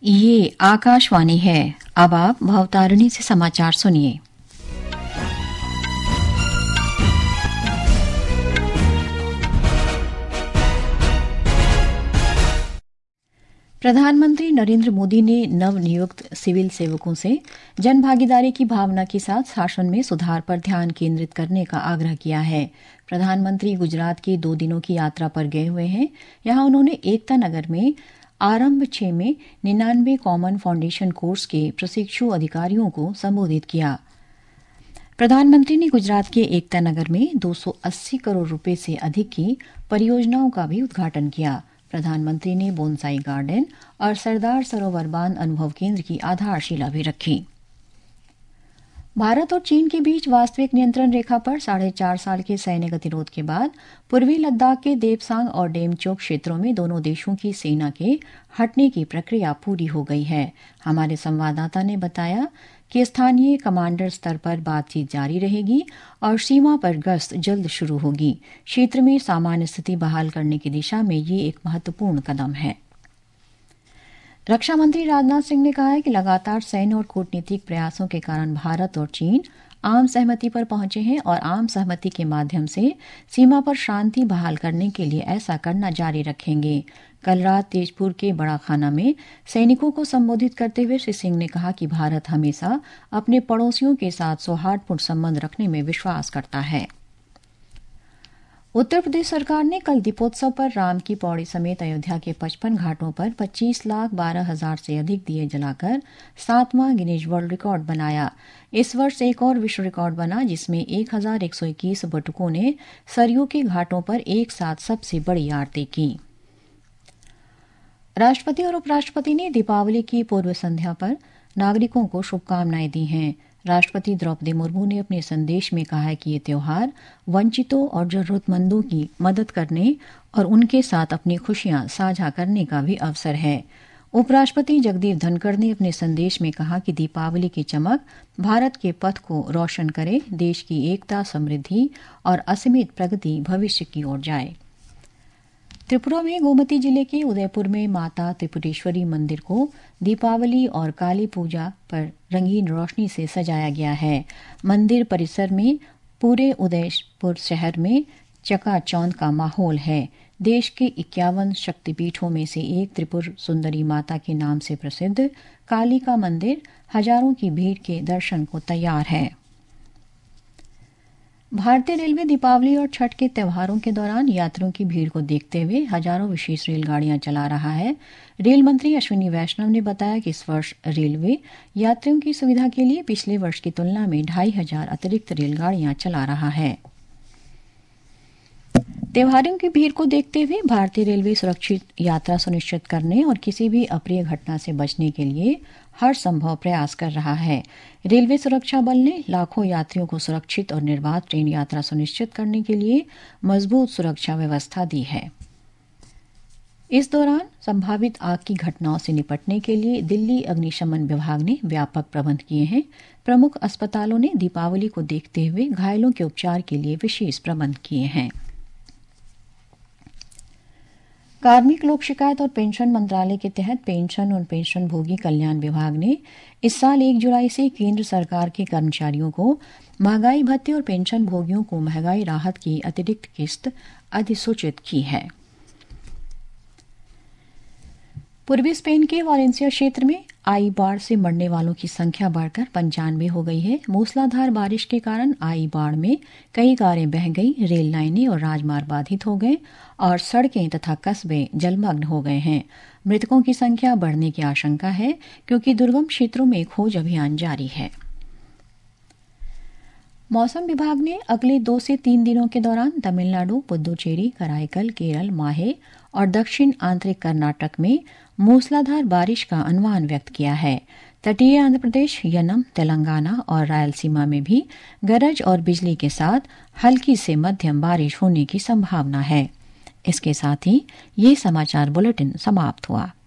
ये आकाशवाणी है। अब आप भवतारिणी से समाचार सुनिए। प्रधानमंत्री नरेंद्र मोदी ने नवनियुक्त सिविल सेवकों से जनभागीदारी की भावना के साथ शासन में सुधार पर ध्यान केंद्रित करने का आग्रह किया है। प्रधानमंत्री गुजरात की 2 दिनों की यात्रा पर गए हुए हैं। यहां उन्होंने एकता नगर में आरंभ 6 में 99 कॉमन फाउंडेशन कोर्स के प्रशिक्षु अधिकारियों को संबोधित किया। प्रधानमंत्री ने गुजरात के एकता नगर में 280 करोड़ रुपए से अधिक की परियोजनाओं का भी उद्घाटन किया। प्रधानमंत्री ने बोनसाई गार्डन और सरदार सरोवर बांध अनुभव केंद्र की आधारशिला भी रखी। भारत और चीन के बीच वास्तविक नियंत्रण रेखा पर 4.5 साल के सैन्य गतिरोध के बाद पूर्वी लद्दाख के देपसांग और डेमचोक क्षेत्रों में दोनों देशों की सेना के हटने की प्रक्रिया पूरी हो गई है। हमारे संवाददाता ने बताया कि स्थानीय कमांडर स्तर पर बातचीत जारी रहेगी और सीमा पर गश्त जल्द शुरू होगी। क्षेत्र में सामान्य स्थिति बहाल करने की दिशा में ये एक महत्वपूर्ण कदम है। रक्षा मंत्री राजनाथ सिंह ने कहा है कि लगातार सैन्य और कूटनीतिक प्रयासों के कारण भारत और चीन आम सहमति पर पहुंचे हैं और आम सहमति के माध्यम से सीमा पर शांति बहाल करने के लिए ऐसा करना जारी रखेंगे। कल रात तेजपुर के बड़ा खाना में सैनिकों को संबोधित करते हुए श्री सिंह ने कहा कि भारत हमेशा अपने पड़ोसियों के साथ सौहार्दपूर्ण संबंध रखने में विश्वास करता है। उत्तर प्रदेश सरकार ने कल दीपोत्सव पर राम की पौड़ी समेत अयोध्या के 55 घाटों पर 25,12,000 से अधिक दिए जलाकर 7वां गिनीज वर्ल्ड रिकॉर्ड बनाया। इस वर्ष एक और विश्व रिकॉर्ड बना जिसमें 1,121 बटुकों ने सरयू के घाटों पर एक साथ सबसे बड़ी आरती की। राष्ट्रपति और उपराष्ट्रपति ने दीपावली की पूर्व संध्या पर नागरिकों को शुभकामनाएं दी हैं। राष्ट्रपति द्रौपदी मुर्मू ने अपने संदेश में कहा है कि ये त्योहार वंचितों और जरूरतमंदों की मदद करने और उनके साथ अपनी खुशियां साझा करने का भी अवसर है। उपराष्ट्रपति जगदीप धनखड़ ने अपने संदेश में कहा कि दीपावली की चमक भारत के पथ को रोशन करे, देश की एकता, समृद्धि और असीमित प्रगति भविष्य की ओर जाए। त्रिपुरा में गोमती जिले के उदयपुर में माता त्रिपुरेश्वरी मंदिर को दीपावली और काली पूजा पर रंगीन रोशनी से सजाया गया है। मंदिर परिसर में पूरे उदयपुर शहर में चकाचौंध का माहौल है। देश के 51 शक्तिपीठों में से एक त्रिपुर सुंदरी माता के नाम से प्रसिद्ध काली का मंदिर हजारों की भीड़ के दर्शन को तैयार है। भारतीय रेलवे दीपावली और छठ के त्योहारों के दौरान यात्रियों की भीड़ को देखते हुए हजारों विशेष रेलगाड़ियां चला रहा है। रेल मंत्री अश्विनी वैष्णव ने बताया कि इस वर्ष रेलवे यात्रियों की सुविधा के लिए पिछले वर्ष की तुलना में 2,500 अतिरिक्त रेलगाड़ियां चला रहा है। त्योहारों की भीड़ को देखते हुए भारतीय रेलवे सुरक्षित यात्रा सुनिश्चित करने और किसी भी अप्रिय घटना से बचने के लिए हर संभव प्रयास कर रहा है। रेलवे सुरक्षा बल ने लाखों यात्रियों को सुरक्षित और निर्बाध ट्रेन यात्रा सुनिश्चित करने के लिए मजबूत सुरक्षा व्यवस्था दी है। इस दौरान संभावित आग की घटनाओं से निपटने के लिए दिल्ली अग्निशमन विभाग ने व्यापक प्रबंध किए हैं। प्रमुख अस्पतालों ने दीपावली को देखते हुए घायलों के उपचार के लिए विशेष प्रबंध किए हैं। कार्मिक लोक शिकायत और पेंशन मंत्रालय के तहत पेंशन और पेंशनभोगी कल्याण विभाग ने इस साल 1 जुलाई से केंद्र सरकार के कर्मचारियों को महंगाई भत्ते और पेंशन भोगियों को महंगाई राहत की अतिरिक्त किस्त अधिसूचित की है। पूर्वी स्पेन के वालेंसिया क्षेत्र में आई बाढ़ से मरने वालों की संख्या बढ़कर 95 हो गई है। मूसलाधार बारिश के कारण आई बाढ़ में कई कारें बह गई, रेल लाइनें और राजमार्ग बाधित हो गए और सड़कें तथा कस्बे जलमग्न हो गए हैं। मृतकों की संख्या बढ़ने की आशंका है क्योंकि दुर्गम क्षेत्रों में खोज अभियान जारी है। मौसम विभाग ने अगले 2 से 3 दिनों के दौरान तमिलनाडु, पुदुचेरी, कराईकल, केरल, माहे और दक्षिण आंतरिक कर्नाटक में मूसलाधार बारिश का अनुमान व्यक्त किया है। तटीय आंध्र प्रदेश, यनम, तेलंगाना और रायलसीमा में भी गरज और बिजली के साथ हल्की से मध्यम बारिश होने की संभावना है। इसके साथ ही ये समाचार बुलेटिन समाप्त हुआ।